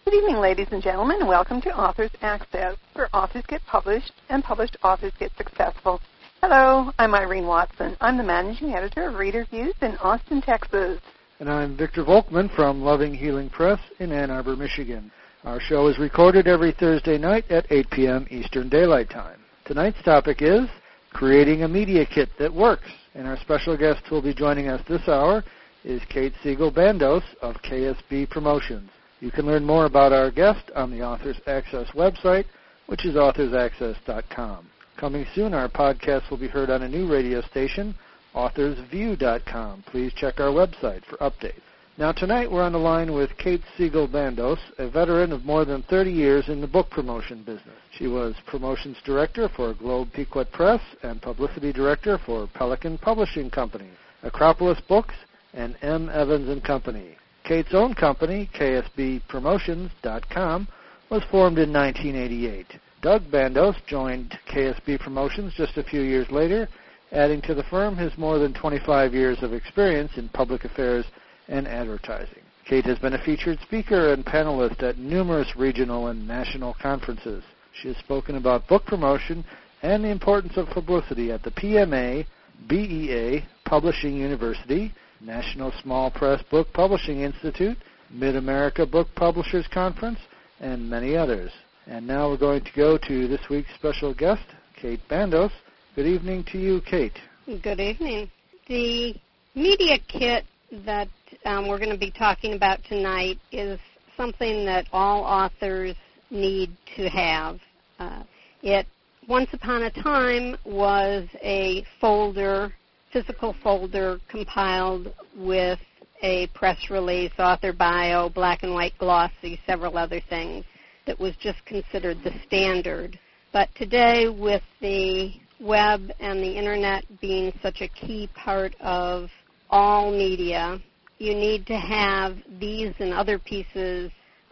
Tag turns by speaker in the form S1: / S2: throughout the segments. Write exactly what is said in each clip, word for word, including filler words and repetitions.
S1: Good evening, ladies and gentlemen, and welcome to Authors Access, where authors get published and published authors get successful. Hello, I'm Irene Watson. I'm the managing editor of Reader Views in Austin, Texas.
S2: And I'm Victor Volkman from Loving Healing Press in Ann Arbor, Michigan. Our show is recorded every Thursday night at eight p.m. Eastern Daylight Time. Tonight's topic is creating a media kit that works. And our special guest who will be joining us this hour is Kate Siegel-Bandos of K S B Promotions. You can learn more about our guest on the Authors Access website, which is authors access dot com. Coming soon, our podcast will be heard on a new radio station, authors view dot com. Please check our website for updates. Now, tonight we're on the line with Kate Siegel-Bandos, a veteran of more than thirty years in the book promotion business. She was promotions director for Globe Pequot Press and publicity director for Pelican Publishing Company, Acropolis Books, and M. Evans and Company. Kate's own company, K S B Promotions dot com, was formed in nineteen eighty-eight. Doug Bandos joined K S B Promotions just a few years later, adding to the firm his more than twenty-five years of experience in public affairs and advertising. Kate has been a featured speaker and panelist at numerous regional and national conferences. She has spoken about book promotion and the importance of publicity at the P M A, B E A, Publishing University, National Small Press Book Publishing Institute, Mid-America Book Publishers Conference, and many others. And now we're going to go to this week's special guest, Kate Bandos. Good evening to you, Kate.
S3: Good evening. The media kit that um, we're going to be talking about tonight is something that all authors need to have. Uh, it, once upon a time, was a folder physical folder compiled with a press release, author bio, black and white glossy, several other things that was just considered the standard. But today, with the web and the internet being such a key part of all media, you need to have these and other pieces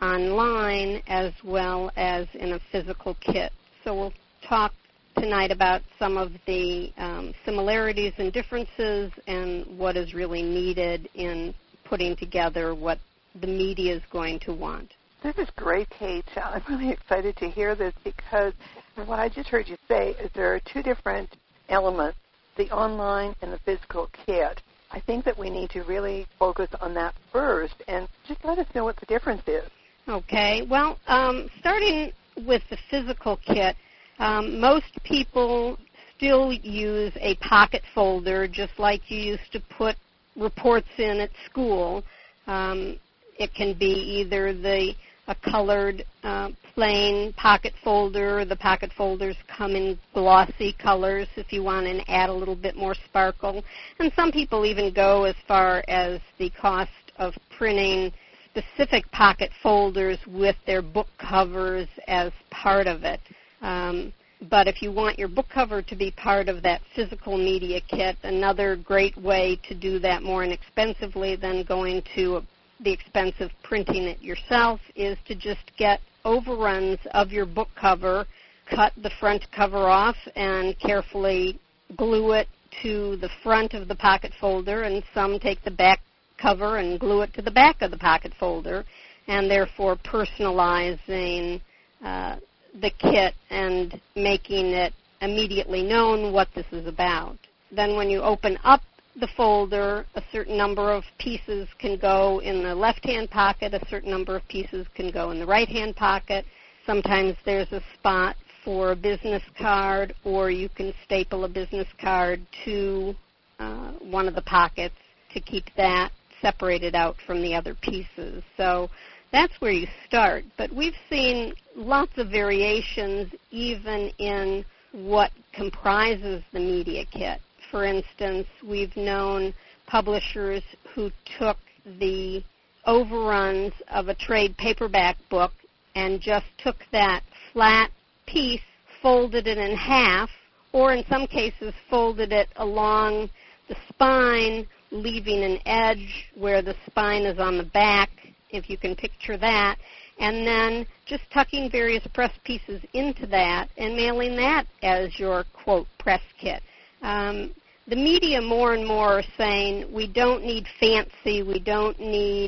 S3: online as well as in a physical kit. So we'll talk tonight about some of the um, similarities and differences and what is really needed in putting together what the media is going to want.
S1: This is great, Kate. I'm really excited to hear this because what I just heard you say is there are two different elements, the online and the physical kit. I think that we need to really focus on that first and just let us know what the difference is.
S3: Okay. Well, um, starting with the physical kit, Um, most people still use a pocket folder just like you used to put reports in at school. Um, it can be either the a colored uh, plain pocket folder. The pocket folders come in glossy colors if you want to add a little bit more sparkle. And some people even go as far as the cost of printing specific pocket folders with their book covers as part of it. Um, but if you want your book cover to be part of that physical media kit, another great way to do that more inexpensively than going to the expense of printing it yourself is to just get overruns of your book cover, cut the front cover off, and carefully glue it to the front of the pocket folder, and some take the back cover and glue it to the back of the pocket folder, and therefore personalizing uh, the kit and making it immediately known what this is about. Then when you open up the folder, a certain number of pieces can go in the left-hand pocket, a certain number of pieces can go in the right-hand pocket. Sometimes there's a spot for a business card, or you can staple a business card to uh, one of the pockets to keep that separated out from the other pieces. So that's where you start. But we've seen lots of variations even in what comprises the media kit. For instance, we've known publishers who took the overruns of a trade paperback book and just took that flat piece, folded it in half, or in some cases folded it along the spine, leaving an edge where the spine is on the back, if you can picture that, and then just tucking various press pieces into that and mailing that as your, quote, press kit. Um, the media more and more are saying we don't need fancy, we don't need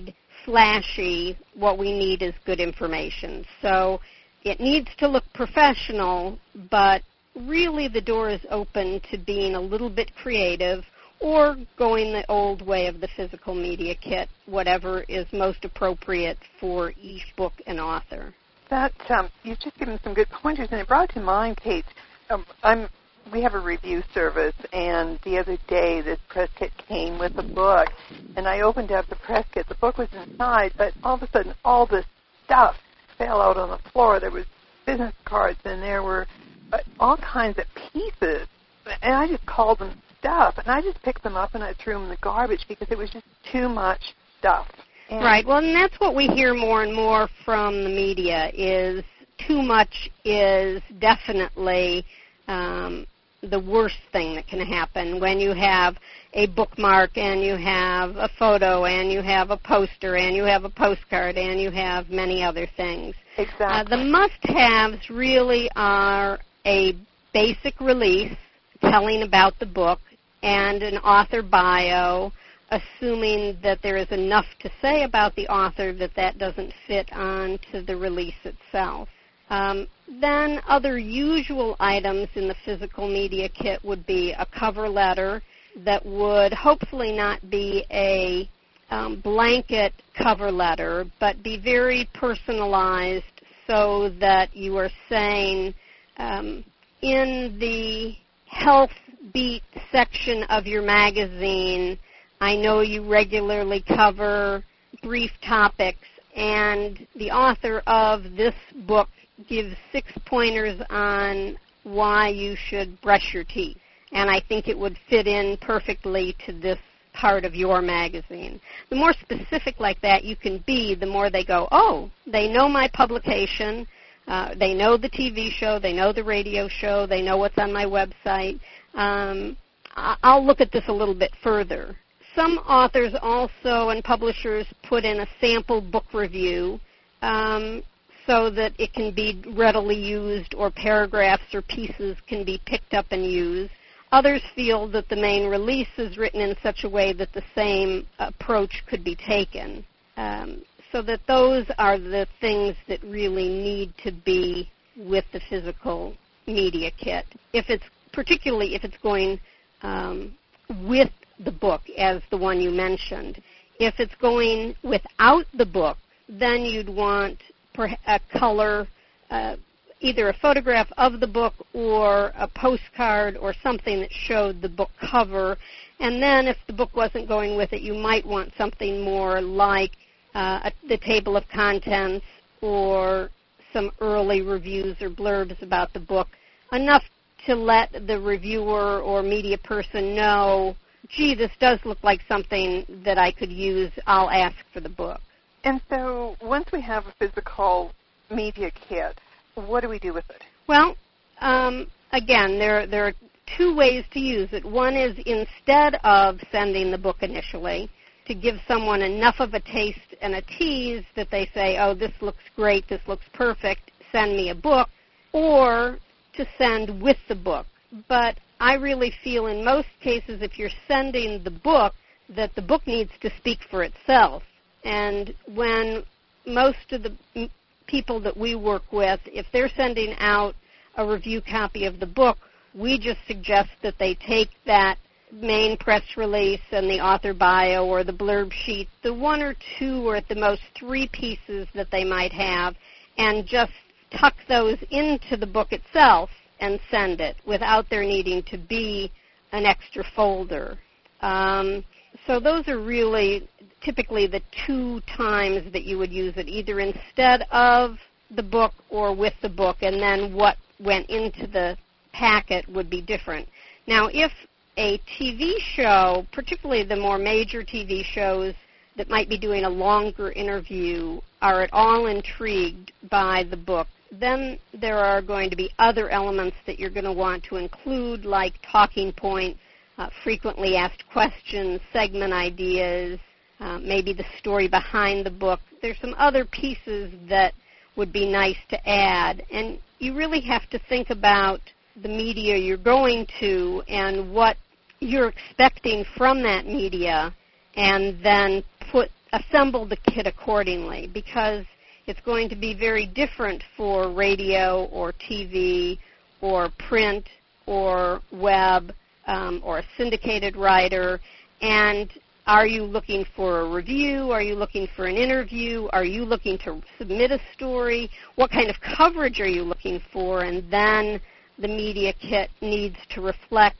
S3: flashy. What we need is good information. So it needs to look professional, but really the door is open to being a little bit creative or going the old way of the physical media kit, whatever is most appropriate for each book and author.
S1: That um, you've just given some good pointers, and it brought to mind, Kate, um, I'm we have a review service, and the other day this press kit came with a book, and I opened up the press kit. The book was inside, but all of a sudden all this stuff fell out on the floor. There was business cards, and there were uh, all kinds of pieces, and I just called them stuff, and I just picked them up and I threw them in the garbage because it was just too much stuff. And
S3: right. Well, and that's what we hear more and more from the media is too much is definitely um, the worst thing that can happen when you have a bookmark and you have a photo and you have a poster and you have a postcard and you have many other things.
S1: Exactly.
S3: Uh, the must-haves really are a basic release telling about the book and an author bio, assuming that there is enough to say about the author that that doesn't fit onto the release itself. Um, then other usual items in the physical media kit would be a cover letter that would hopefully not be a um, blanket cover letter, but be very personalized so that you are saying um, in the health beat section of your magazine, I know you regularly cover brief topics, and the author of this book gives six pointers on why you should brush your teeth. And I think it would fit in perfectly to this part of your magazine. The more specific like that you can be, the more they go, oh, they know my publication, uh, they know the T V show, they know the radio show, they know what's on my website. Um, I'll look at this a little bit further. Some authors also and publishers put in a sample book review um, so that it can be readily used, or paragraphs or pieces can be picked up and used. Others feel that the main release is written in such a way that the same approach could be taken. Um, so that those are the things that really need to be with the physical media kit. If it's particularly if it's going um, with the book as the one you mentioned. If it's going without the book, then you'd want a color, uh, either a photograph of the book or a postcard or something that showed the book cover. And then if the book wasn't going with it, you might want something more like uh, the table of contents or some early reviews or blurbs about the book, enough to let the reviewer or media person know, gee, this does look like something that I could use. I'll ask for the book.
S1: And so once we have a physical media kit, what do we do with it?
S3: Well, um, again, there, there are two ways to use it. One is instead of sending the book initially, to give someone enough of a taste and a tease that they say, oh, this looks great, this looks perfect, send me a book, or to send with the book. But I really feel in most cases if you're sending the book, that the book needs to speak for itself. And when most of the people that we work with, if they're sending out a review copy of the book, we just suggest that they take that main press release and the author bio or the blurb sheet, the one or two or at the most three pieces that they might have, and just tuck those into the book itself and send it without there needing to be an extra folder. Um, so those are really typically the two times that you would use it, either instead of the book or with the book, and then what went into the packet would be different. Now, if a T V show, particularly the more major T V shows that might be doing a longer interview, are at all intrigued by the book, then there are going to be other elements that you're going to want to include, like talking points, uh, frequently asked questions, segment ideas, uh, maybe the story behind the book. There's some other pieces that would be nice to add. And you really have to think about the media you're going to and what you're expecting from that media, and then put assemble the kit accordingly, because it's going to be very different for radio or T V or print or web um, or a syndicated writer. And are you looking for a review? Are you looking for an interview? Are you looking to submit a story? What kind of coverage are you looking for? And then the media kit needs to reflect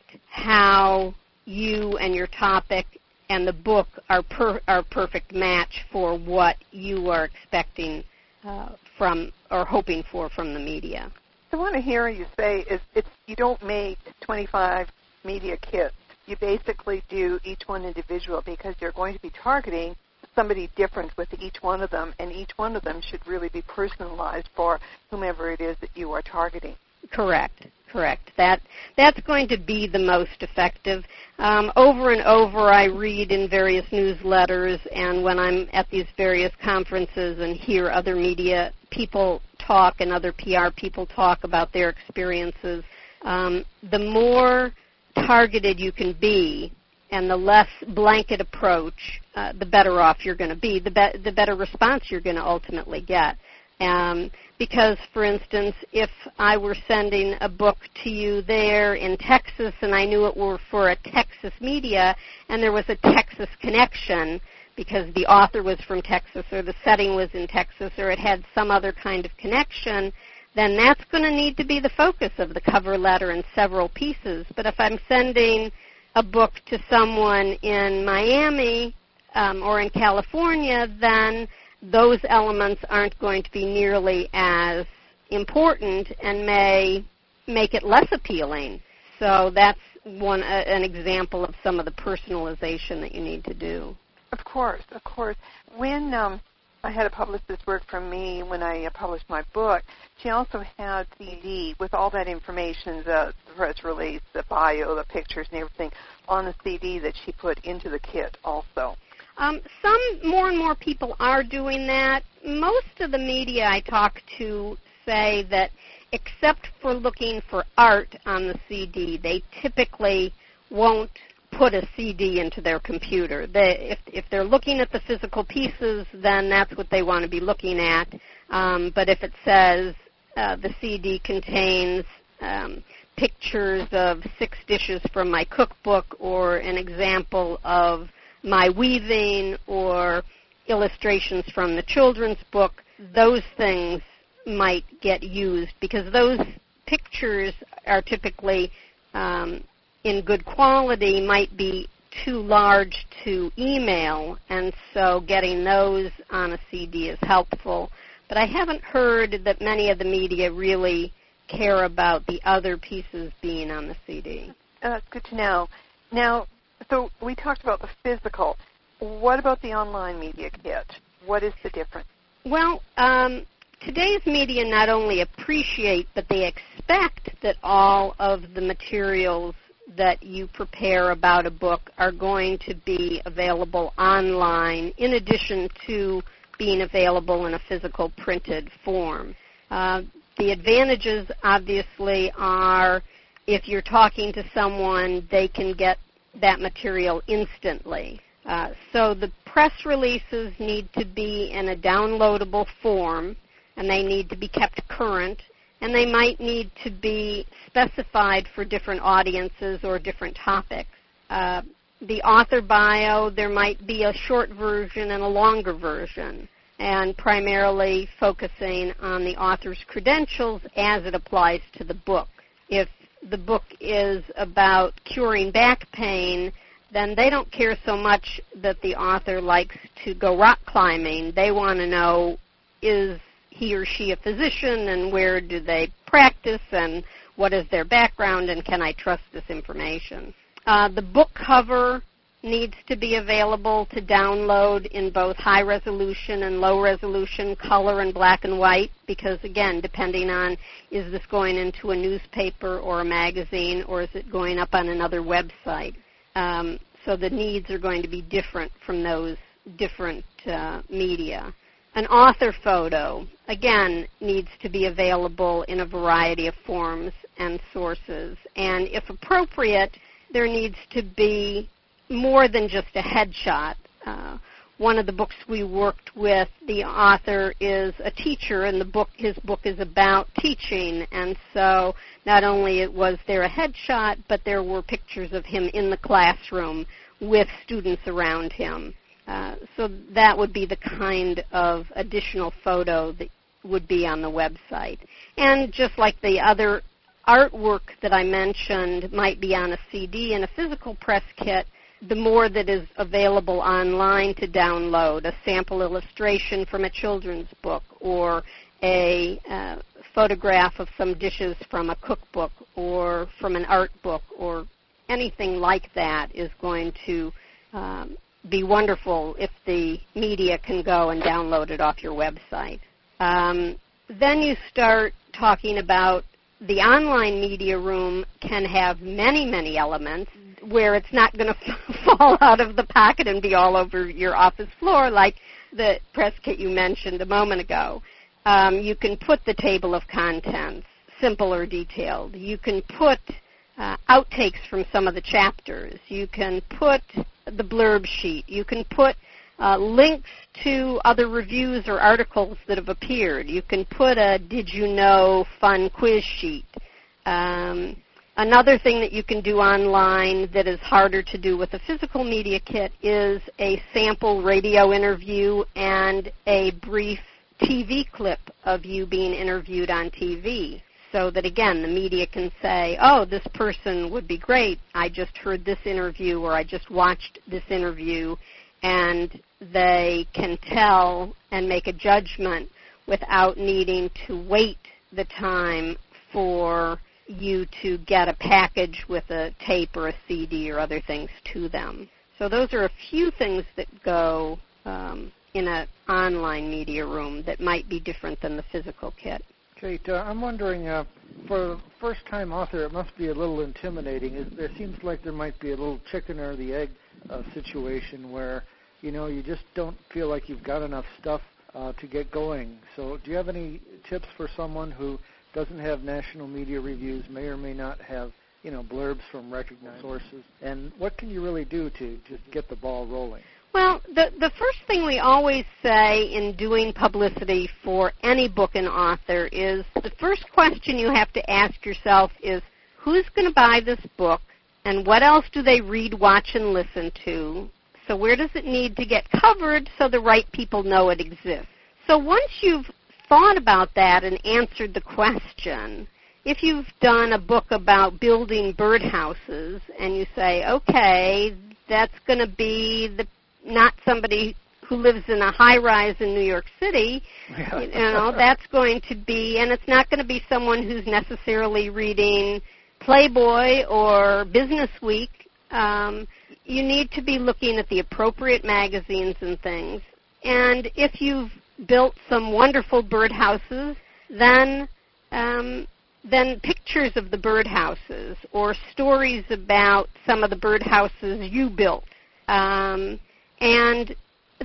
S3: how you and your topic and the book are per, are perfect match for what you are expecting uh, from or hoping for from the media.
S1: So what I hear you say is it's you don't make twenty-five media kits. You basically do each one individual because you're going to be targeting somebody different with each one of them, and each one of them should really be personalized for whomever it is that you are targeting.
S3: Correct, correct. That that's going to be the most effective. Um, over and over, I read in various newsletters, and when I'm at these various conferences and hear other media people talk and other P R people talk about their experiences, um, the more targeted you can be and the less blanket approach, uh, the better off you're going to be, the, be- the better response you're going to ultimately get. Um, because, for instance, if I were sending a book to you there in Texas and I knew it were for a Texas media and there was a Texas connection because the author was from Texas or the setting was in Texas or it had some other kind of connection, then that's going to need to be the focus of the cover letter in several pieces. But if I'm sending a book to someone in Miami um, or in California, then those elements aren't going to be nearly as important and may make it less appealing. So that's one uh, an example of some of the personalization that you need to do.
S1: Of course, of course. When um, I had a publicist work for me when I uh, published my book, she also had C D with all that information, the press release, the bio, the pictures and everything on the C D that she put into the kit also.
S3: Um, some more and more people are doing that. Most of the media I talk to say that except for looking for art on the C D, they typically won't put a C D into their computer. They, if, if they're looking at the physical pieces, then that's what they want to be looking at. Um, but if it says uh, the C D contains um, pictures of six dishes from my cookbook or an example of my weaving or illustrations from the children's book, those things might get used because those pictures are typically um, in good quality, might be too large to email, and so getting those on a C D is helpful. But I haven't heard that many of the media really care about the other pieces being on the C D.
S1: Uh, that's good to know. Now, so we talked about the physical. What about the online media kit? What is the difference?
S3: Well, um, today's media not only appreciate, but they expect that all of the materials that you prepare about a book are going to be available online in addition to being available in a physical printed form. Uh, the advantages, obviously, are if you're talking to someone, they can get that material instantly. Uh, so the press releases need to be in a downloadable form, and they need to be kept current, and they might need to be specified for different audiences or different topics. Uh, the author bio, there might be a short version and a longer version, and primarily focusing on the author's credentials as it applies to the book. If the book is about curing back pain, then they don't care so much that the author likes to go rock climbing. They want to know, is he or she a physician, and where do they practice, and what is their background, and can I trust this information? Uh, the book cover needs to be available to download in both high resolution and low resolution, color and black and white, because again, depending on is this going into a newspaper or a magazine, or is it going up on another website? Um, so the needs are going to be different from those different uh, media. An author photo, again, needs to be available in a variety of forms and sources. And if appropriate, there needs to be more than just a headshot. Uh, one of the books we worked with, the author is a teacher, and the book, his book is about teaching. And so not only it was there a headshot, but there were pictures of him in the classroom with students around him. Uh, so that would be the kind of additional photo that would be on the website. And just like the other artwork that I mentioned might be on a C D and a physical press kit, the more that is available online to download, a sample illustration from a children's book or a uh, photograph of some dishes from a cookbook or from an art book or anything like that is going to um, be wonderful if the media can go and download it off your website. Um, then you start talking about the online media room can have many, many elements where it's not going to fall out of the pocket and be all over your office floor like the press kit you mentioned a moment ago. Um, you can put the table of contents, simple or detailed. You can put uh, outtakes from some of the chapters. You can put the blurb sheet. You can put uh, links to other reviews or articles that have appeared. You can put a did you know fun quiz sheet. Um, Another thing that you can do online that is harder to do with a physical media kit is a sample radio interview and a brief T V clip of you being interviewed on T V, so that, again, the media can say, oh, this person would be great. I just heard this interview or I just watched this interview, and they can tell and make a judgment without needing to wait the time for you to get a package with a tape or a C D or other things to them. So those are a few things that go um, in an online media room that might be different than the physical kit.
S2: Kate, uh, I'm wondering, uh, for a first-time author, it must be a little intimidating. It, there seems like there might be a little chicken or the egg uh, situation where, you know, you just don't feel like you've got enough stuff uh, to get going. So do you have any tips for someone who doesn't have national media reviews, may or may not have, you know, blurbs from recognized sources, and what can you really do to just get the ball rolling?
S3: Well, the the first thing we always say in doing publicity for any book and author is the first question you have to ask yourself is, who's going to buy this book, and what else do they read, watch, and listen to? So where does it need to get covered so the right people know it exists? So once you've thought about that and answered the question, if you've done a book about building birdhouses and you say, okay, that's going to be the not somebody who lives in a high-rise in New York City, yeah. you know, that's going to be, and it's not going to be someone who's necessarily reading Playboy or Business Week. Um, you need to be looking at the appropriate magazines and things. And if you've built some wonderful birdhouses, then um, then pictures of the birdhouses or stories about some of the birdhouses you built. Um, and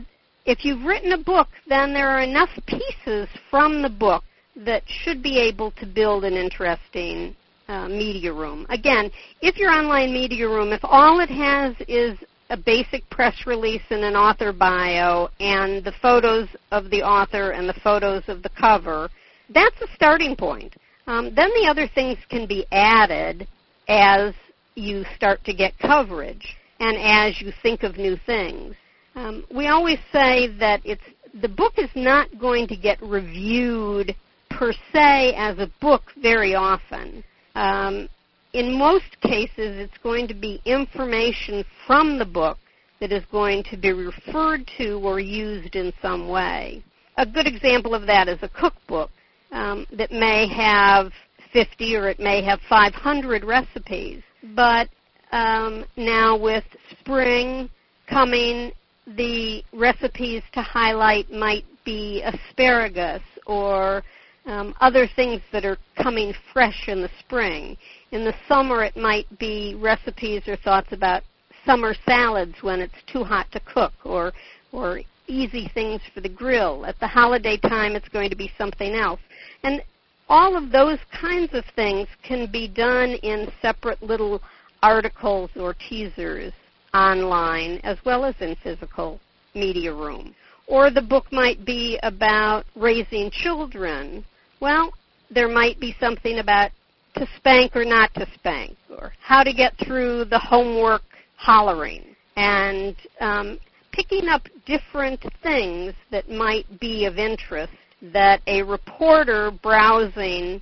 S3: if you've written a book, then there are enough pieces from the book that should be able to build an interesting uh, media room. Again, if your online media room, if all it has is a basic press release and an author bio and the photos of the author and the photos of the cover, that's a starting point. Um, then the other things can be added as you start to get coverage and as you think of new things. Um, we always say that it's the book is not going to get reviewed per se as a book very often. Um, In most cases, it's going to be information from the book that is going to be referred to or used in some way. A good example of that is a cookbook um, that may have fifty or it may have five hundred recipes. But um, now with spring coming, the recipes to highlight might be asparagus or Um, other things that are coming fresh in the spring. In the summer, it might be recipes or thoughts about summer salads when it's too hot to cook, or or easy things for the grill. At the holiday time, it's going to be something else. And all of those kinds of things can be done in separate little articles or teasers online, as well as in physical media room. Or the book might be about raising children. Well, there might be something about to spank or not to spank, or how to get through the homework hollering, and um, picking up different things that might be of interest that a reporter browsing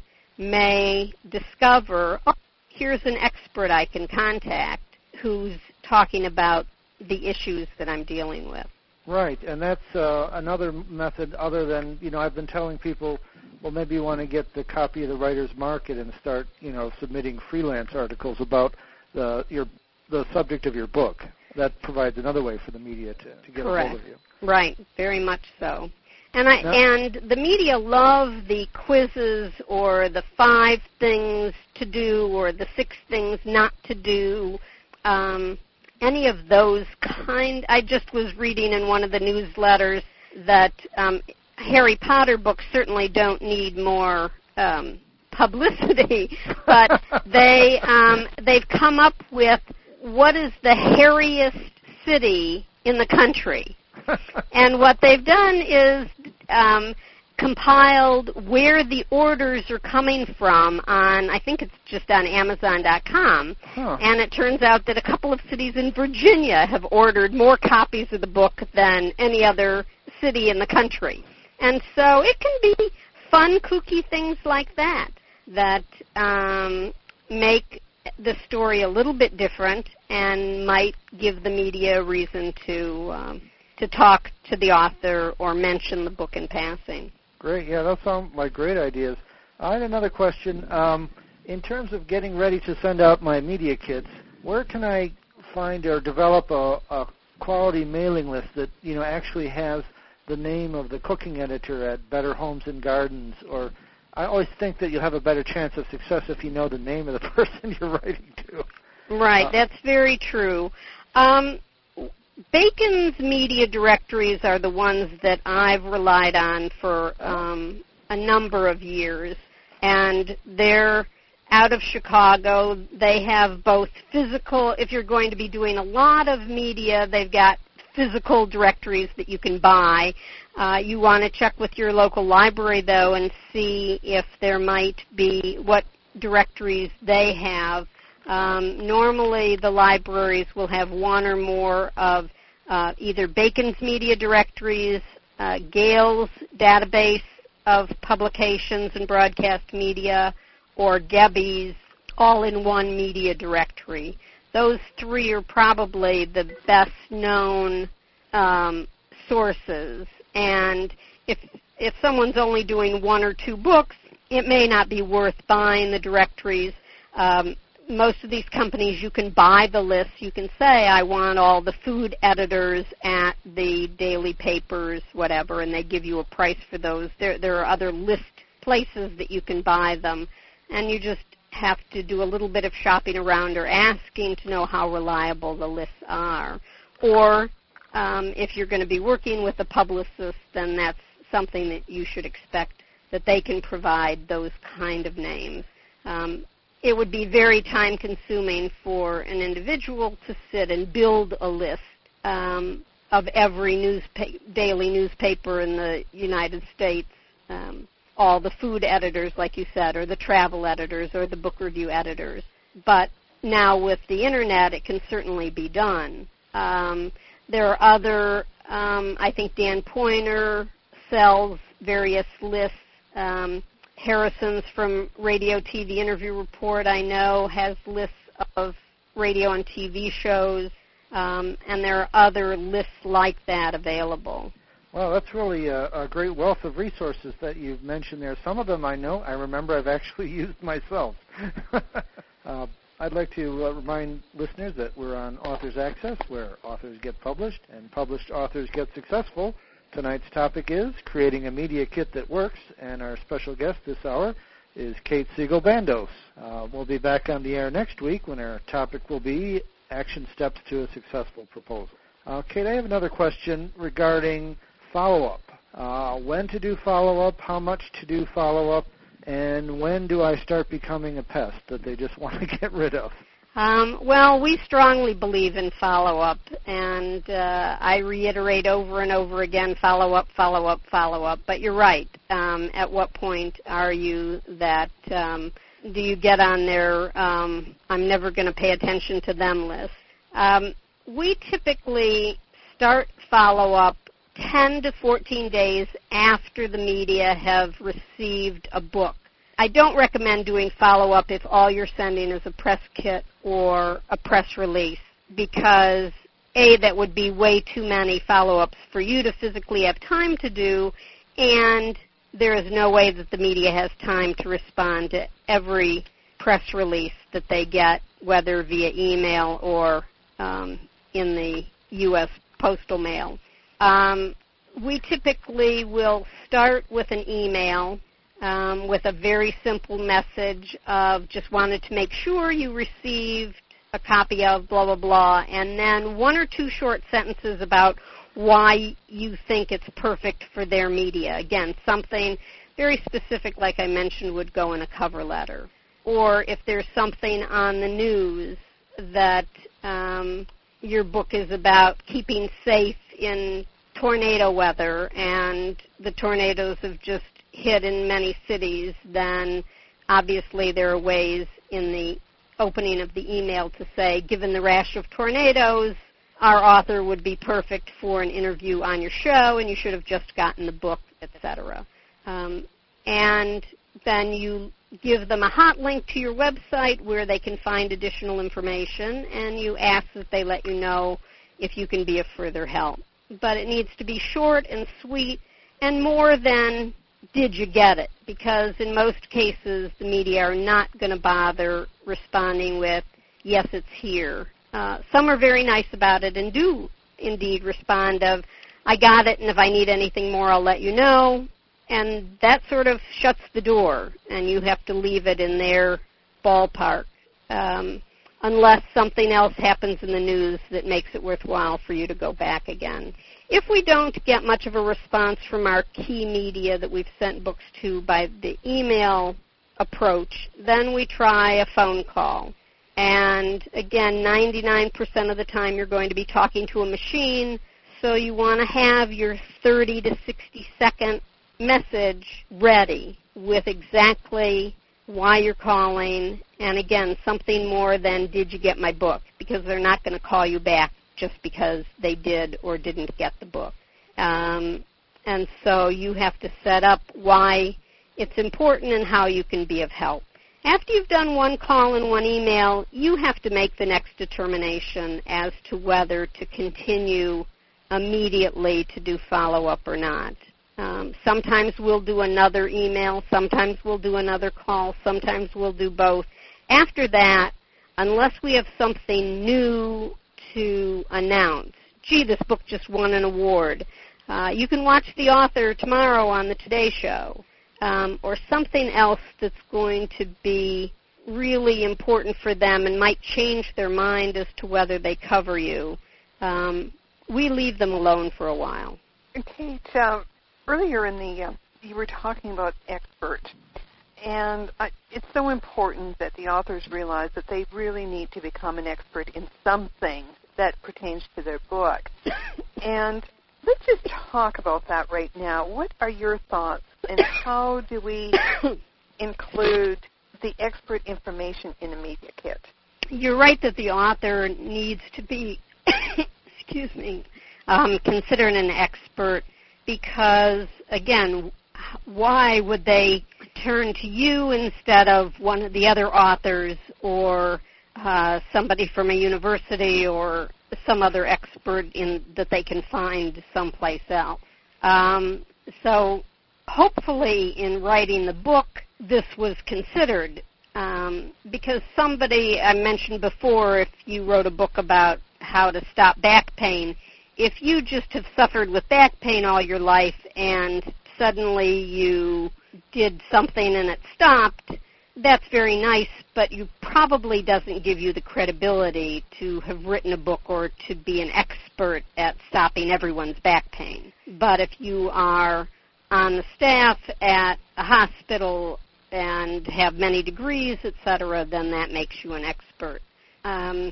S3: may discover. Oh, here's an expert I can contact who's talking about the issues that I'm dealing with.
S2: Right, and that's uh, another method other than, you know, I've been telling people, well, maybe you want to get the copy of the Writer's Market and start, you know, submitting freelance articles about the your the subject of your book. That provides another way for the media to, to get
S3: Correct.
S2: a hold of you.
S3: Right, very much so. And I
S2: No.
S3: and the media love the quizzes or the five things to do or the six things not to do. Um, any of those kind. I just was reading in one of the newsletters that um, Harry Potter books certainly don't need more um, publicity, but they um, they've come up with what is the hairiest city in the country. And what they've done is um, compiled where the orders are coming from on, I think it's just on Amazon dot com.
S2: Huh.
S3: And it turns out that a couple of cities in Virginia have ordered more copies of the book than any other city in the country. And so it can be fun, kooky things like that that um, make the story a little bit different and might give the media a reason to um, to talk to the author or mention the book in passing.
S2: Great. Yeah, those sound like great ideas. I had another question. Um, in terms of getting ready to send out my media kits, where can I find or develop a, a quality mailing list that, you know, actually has the name of the cooking editor at Better Homes and Gardens? Or I always think that you'll have a better chance of success if you know the name of the person you're writing to.
S3: Right,
S2: Uh,
S3: that's very true. Um, Bacon's media directories are the ones that I've relied on for um, a number of years, and they're out of Chicago. They have both physical, if you're going to be doing a lot of media, they've got physical directories that you can buy. Uh, you want to check with your local library, though, and see if there might be what directories they have. Um, normally, the libraries will have one or more of uh, either Bacon's media directories, uh, Gale's database of publications and broadcast media, or Debbie's all-in-one media directory. Those three are probably the best-known um, sources. And if if someone's only doing one or two books, it may not be worth buying the directories. Um, most of these companies, you can buy the list. You can say, I want all the food editors at the daily papers, whatever, and they give you a price for those. There, there are other list places that you can buy them, and you just have to do a little bit of shopping around or asking to know how reliable the lists are. Or um, if you're going to be working with a publicist, then that's something that you should expect that they can provide those kind of names. Um, it would be very time-consuming for an individual to sit and build a list um, of every newspa- daily newspaper in the United States, um, all the food editors, like you said, or the travel editors, or the book review editors. But now with the Internet, it can certainly be done. Um, there are other, um, I think Dan Poynter sells various lists. Um, Harrison's from Radio T V Interview Report, I know, has lists of radio and T V shows, um, and there are other lists like that available.
S2: Well, that's really a, a great wealth of resources that you've mentioned there. Some of them I know, I remember I've actually used myself. uh, I'd like to uh, remind listeners that we're on Authors Access, where authors get published and published authors get successful. Tonight's topic is creating a media kit that works, and our special guest this hour is Kate Siegel-Bandos. Uh, we'll be back on the air next week when our topic will be action steps to a successful proposal. Uh, Kate, I have another question regarding follow-up. Uh, when to do follow-up, how much to do follow-up, and when do I start becoming a pest that they just want to get rid of?
S3: Um, well, we strongly believe in follow-up, and uh, I reiterate over and over again, follow-up, follow-up, follow-up. But you're right. Um, at what point are you that, um, do you get on their um, I'm never going to pay attention to them list? Um, we typically start follow-up ten to fourteen days after the media have received a book. I don't recommend doing follow-up if all you're sending is a press kit or a press release because, A, that would be way too many follow-ups for you to physically have time to do, and there is no way that the media has time to respond to every press release that they get, whether via email or um, in the U S postal mail. Um, we typically will start with an email Um, with a very simple message of just wanted to make sure you received a copy of blah, blah, blah, and then one or two short sentences about why you think it's perfect for their media. Again, something very specific, like I mentioned, would go in a cover letter. Or if there's something on the news that um, your book is about keeping safe in tornado weather and the tornadoes have just hit in many cities, then obviously there are ways in the opening of the email to say, given the rash of tornadoes, our author would be perfect for an interview on your show, and you should have just gotten the book, et cetera. Um, and then you give them a hot link to your website where they can find additional information, and you ask that they let you know if you can be of further help. But it needs to be short and sweet and more than did you get it? Because in most cases, the media are not going to bother responding with, yes, it's here. Uh, some are very nice about it and do indeed respond of, I got it, and if I need anything more, I'll let you know. And that sort of shuts the door, and you have to leave it in their ballpark, um, unless something else happens in the news that makes it worthwhile for you to go back again. If we don't get much of a response from our key media that we've sent books to by the email approach, then we try a phone call. And again, ninety-nine percent of the time you're going to be talking to a machine, so you want to have your thirty to sixty second message ready with exactly why you're calling, and again, something more than did you get my book, because they're not going to call you back just because they did or didn't get the book. Um, and so you have to set up why it's important and how you can be of help. After you've done one call and one email, you have to make the next determination as to whether to continue immediately to do follow-up or not. Um, sometimes we'll do another email, sometimes we'll do another call, sometimes we'll do both. After that, unless we have something new to announce, gee, this book just won an award, uh, you can watch the author tomorrow on the Today Show, um, or something else that's going to be really important for them and might change their mind as to whether they cover you, um, we leave them alone for a while.
S1: Kate, uh, earlier in the, uh, you were talking about expert, and uh, it's so important that the authors realize that they really need to become an expert in something that pertains to their book. And let's just talk about that right now. What are your thoughts, and how do we include the expert information in a media kit?
S3: You're right that the author needs to be, excuse me, um, considered an expert because, again, why would they turn to you instead of one of the other authors or uh, somebody from a university or some other expert in that they can find someplace else? Um, so hopefully in writing the book, this was considered um, because somebody, I mentioned before, if you wrote a book about how to stop back pain, if you just have suffered with back pain all your life and suddenly you did something and it stopped, that's very nice, but it probably doesn't give you the credibility to have written a book or to be an expert at stopping everyone's back pain. But if you are on the staff at a hospital and have many degrees, et cetera, then that makes you an expert. um,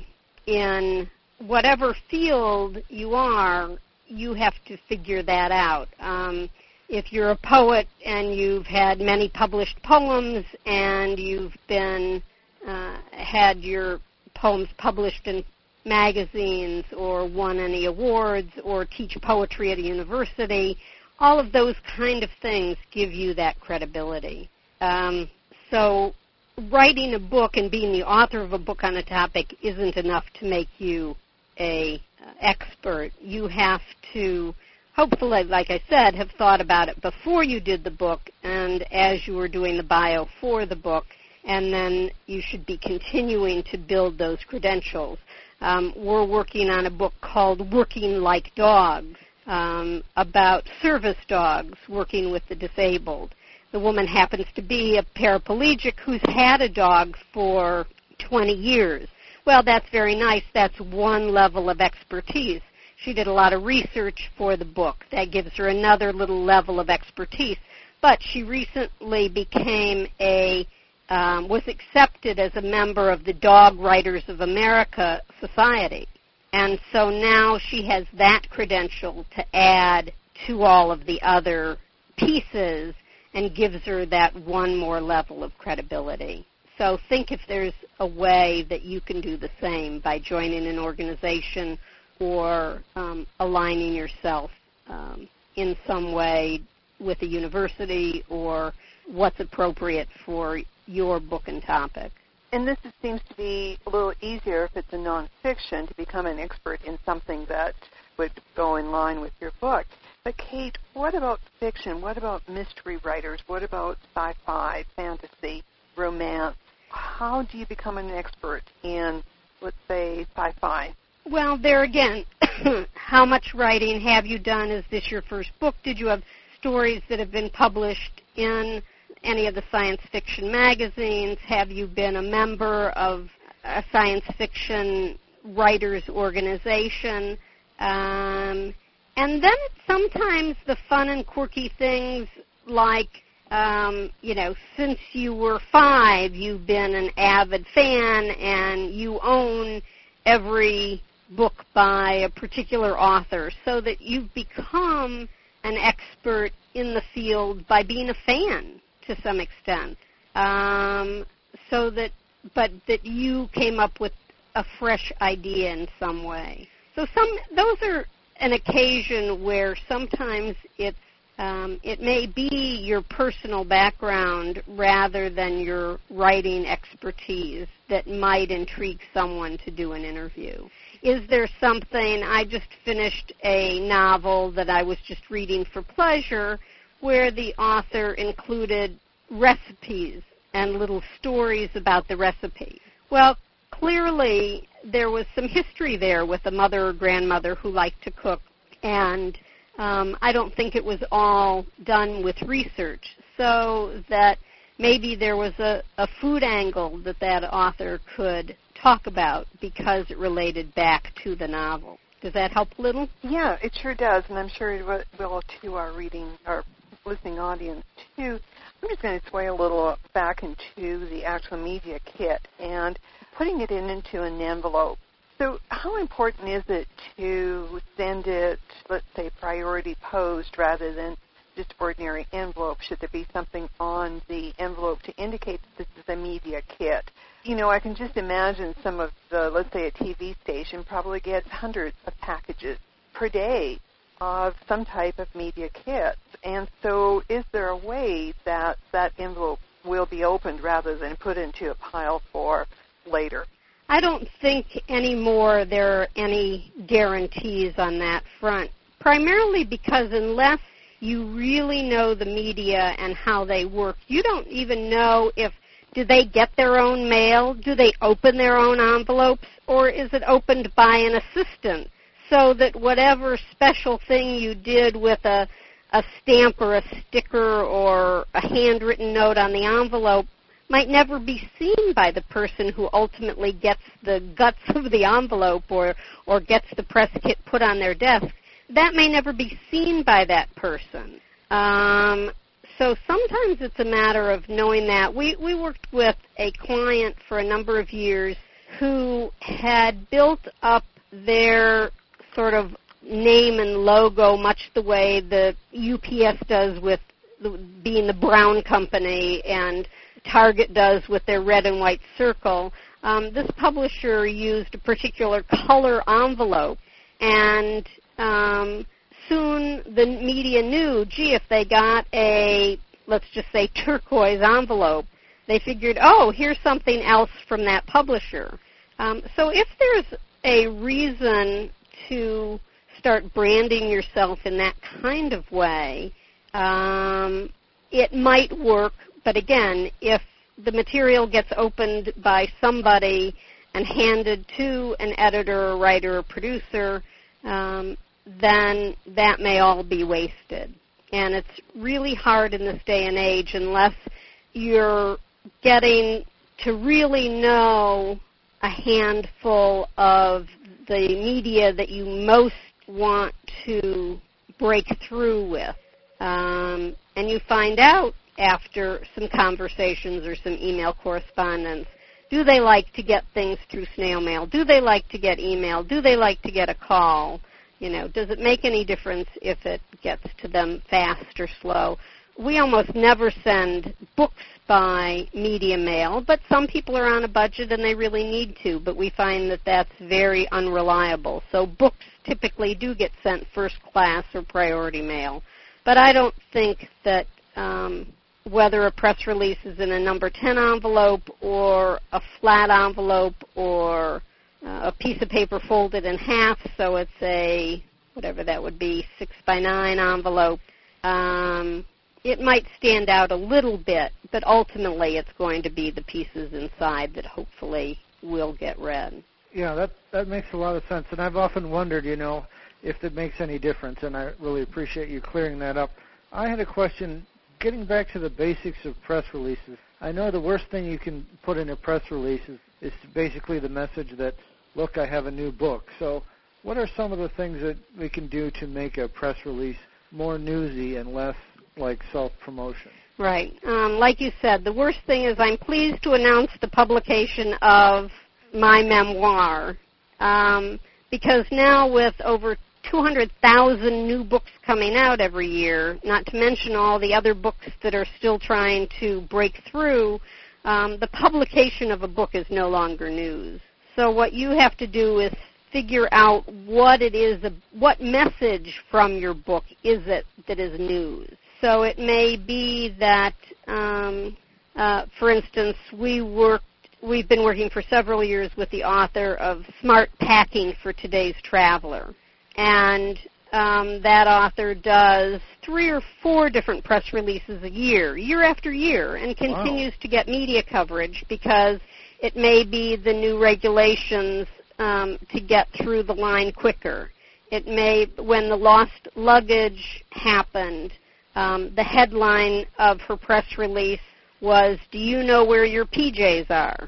S3: in whatever field you are, you have to figure that out. Um, if you're a poet and you've had many published poems and you've been uh, had your poems published in magazines or won any awards or teach poetry at a university, all of those kind of things give you that credibility. Um, so writing a book and being the author of a book on a topic isn't enough to make you a uh, expert. You have to, hopefully, like I said, have thought about it before you did the book and as you were doing the bio for the book, and then you should be continuing to build those credentials. Um, we're working on a book called Working Like Dogs, um, about service dogs working with the disabled. The woman happens to be a paraplegic who's had a dog for twenty years. Well, that's very nice. That's one level of expertise. She did a lot of research for the book. That gives her another little level of expertise. But she recently became a, um, was accepted as a member of the Dog Writers of America Society. And so now she has that credential to add to all of the other pieces and gives her that one more level of credibility. So think if there's a way that you can do the same by joining an organization or um, aligning yourself um, in some way with a university or what's appropriate for your book and topic.
S1: And this seems to be a little easier if it's a nonfiction to become an expert in something that would go in line with your book. But Kate, what about fiction? What about mystery writers? What about sci-fi, fantasy, romance? How do you become an expert in, let's say, sci-fi?
S3: Well, there again, how much writing have you done? Is this your first book? Did you have stories that have been published in any of the science fiction magazines? Have you been a member of a science fiction writers organization? Um, and then sometimes the fun and quirky things like, um, you know, since you were five, you've been an avid fan and you own every book by a particular author, so that you've become an expert in the field by being a fan to some extent. Um, so that, but that you came up with a fresh idea in some way. So some those are an occasion where sometimes it's um, it may be your personal background rather than your writing expertise that might intrigue someone to do an interview. Is there something, I just finished a novel that I was just reading for pleasure where the author included recipes and little stories about the recipe. Well, clearly there was some history there with a mother or grandmother who liked to cook, and um, I don't think it was all done with research, so that maybe there was a, a food angle that that author could talk about because it related back to the novel. Does that help a little?
S1: Yeah, it sure does, and I'm sure it will to our reading, our listening audience too. I'm just going to sway a little back into the actual media kit and putting it in into an envelope. So how important is it to send it, let's say, priority post rather than just ordinary envelope? Should there be something on the envelope to indicate that this is a media kit? You know, I can just imagine some of the, let's say a T V station probably gets hundreds of packages per day of some type of media kits. And so is there a way that that envelope will be opened rather than put into a pile for later?
S3: I don't think anymore there are any guarantees on that front, primarily because unless you really know the media and how they work, you don't even know if, do they get their own mail? Do they open their own envelopes? Or is it opened by an assistant? So that whatever special thing you did with a, a stamp or a sticker or a handwritten note on the envelope might never be seen by the person who ultimately gets the guts of the envelope or, or gets the press kit put on their desk. That may never be seen by that person. Um, so sometimes it's a matter of knowing that. We, we worked with a client for a number of years who had built up their sort of name and logo much the way the U P S does with the, being the brown company and Target does with their red and white circle. Um, this publisher used a particular color envelope, and um, soon the media knew, gee, if they got a, let's just say, turquoise envelope, they figured, oh, here's something else from that publisher. Um, so if there's a reason to start branding yourself in that kind of way, um, it might work. But again, if the material gets opened by somebody and handed to an editor, or writer, or producer, um, then that may all be wasted. And it's really hard in this day and age unless you're getting to really know a handful of the media that you most want to break through with. Um, and you find out after some conversations or some email correspondence, do they like to get things through snail mail? Do they like to get email? Do they like to get a call? You know, does it make any difference if it gets to them fast or slow? We almost never send books by media mail, but some people are on a budget and they really need to, but we find that that's very unreliable. So books typically do get sent first class or priority mail. But I don't think that um, whether a press release is in a number ten envelope or a flat envelope or uh, a piece of paper folded in half, so it's a, whatever that would be, six by nine envelope, um, it might stand out a little bit, but ultimately it's going to be the pieces inside that hopefully will get read.
S2: Yeah, that that makes a lot of sense, and I've often wondered, you know, if it makes any difference, and I really appreciate you clearing that up. I had a question, getting back to the basics of press releases. I know the worst thing you can put in a press release is, is basically the message that, look, I have a new book. So what are some of the things that we can do to make a press release more newsy and less like self-promotion?
S3: Right. Um, like you said, the worst thing is I'm pleased to announce the publication of my memoir, um, because now with over two hundred thousand new books coming out every year, not to mention all the other books that are still trying to break through, um, the publication of a book is no longer news. So what you have to do is figure out what it is, what message from your book is it that is news. So it may be that, um, uh, for instance, we worked, we've been working for several years with the author of Smart Packing for Today's Traveler. And um, that author does three or four different press releases a year, year after year, and continues wow. to get media coverage because it may be the new regulations um, to get through the line quicker. It may, when the lost luggage happened, um, the headline of her press release was, "Do you know where your P Js are?"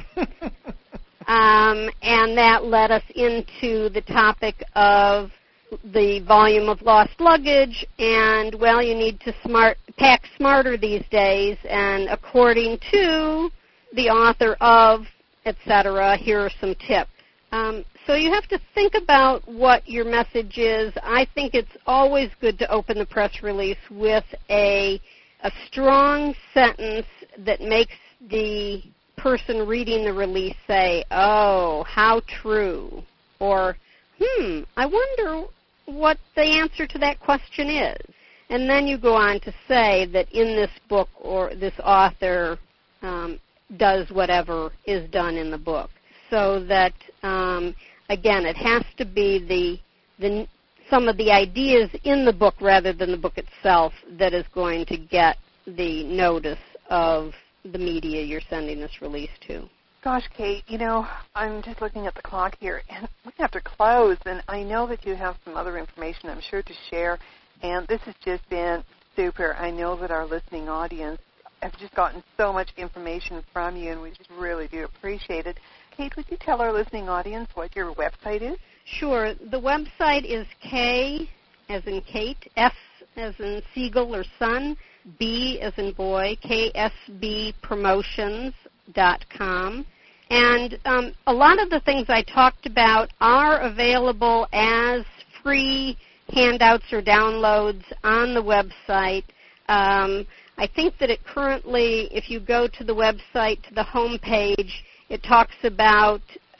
S3: Um, and that led us into the topic of the volume of lost luggage, and, well, you need to smart pack smarter these days, and according to the author of, et cetera, here are some tips. Um, so you have to think about what your message is. I think it's always good to open the press release with a, a strong sentence that makes the person reading the release say, oh, how true, or, hmm, I wonder what the answer to that question is. And then you go on to say that in this book or this author um, does whatever is done in the book. So that, um, again, it has to be the, the some of the ideas in the book rather than the book itself that is going to get the notice of the media you're sending this release to.
S1: Gosh, Kate, you know, I'm just looking at the clock here, and we have to close, and I know that you have some other information I'm sure to share, and this has just been super. I know that our listening audience have just gotten so much information from you, and we just really do appreciate it. Kate, would you tell our listening audience what your website is?
S3: Sure. The website is K as in Kate, S as in Seagull or Sun, B as in boy, K S B promotions dot com. And um, a lot of the things I talked about are available as free handouts or downloads on the website. Um, I think that it currently, if you go to the website, to the home page, it talks about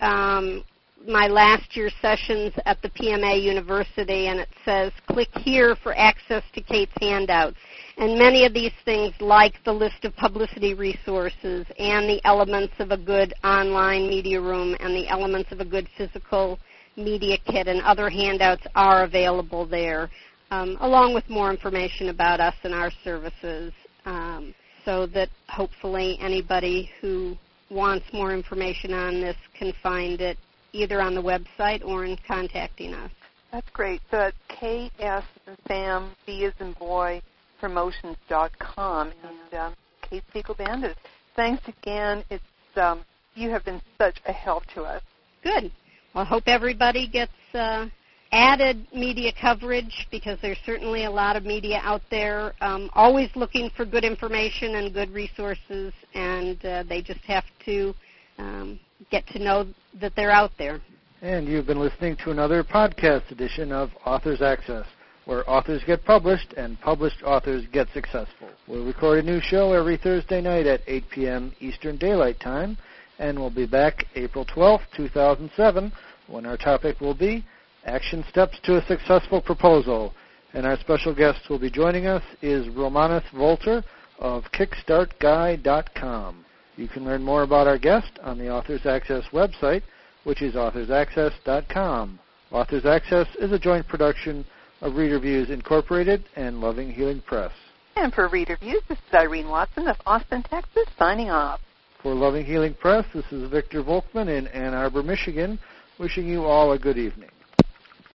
S3: um, my last year's sessions at the P M A University, and it says, click here for access to Kate's handouts. And many of these things, like the list of publicity resources and the elements of a good online media room and the elements of a good physical media kit and other handouts, are available there, um, along with more information about us and our services, um, so that hopefully anybody who wants more information on this can find it either on the website or in contacting us.
S1: That's great. So it's K S as in Sam, B as in boy, promotions dot com, and um, Kate Siegel-Bandit. Thanks again. It's um, you have been such a help to us.
S3: Good. Well, I hope everybody gets uh, added media coverage, because there's certainly a lot of media out there, um, always looking for good information and good resources, and uh, they just have to um, get to know that they're out there.
S2: And you've been listening to another podcast edition of Authors Access, where authors get published and published authors get successful. We'll record a new show every Thursday night at eight p.m. Eastern Daylight Time, and we'll be back April twelfth, two thousand seven, when our topic will be Action Steps to a Successful Proposal. And our special guest who will be joining us is Romanus Volter of Kickstart Guy dot com. You can learn more about our guest on the Authors Access website, which is authors access dot com. Authors Access is a joint production of Reader Views Incorporated and Loving Healing Press.
S1: And for Reader Views, this is Irene Watson of Austin, Texas, signing off.
S2: For Loving Healing Press, this is Victor Volkman in Ann Arbor, Michigan, wishing you all a good evening.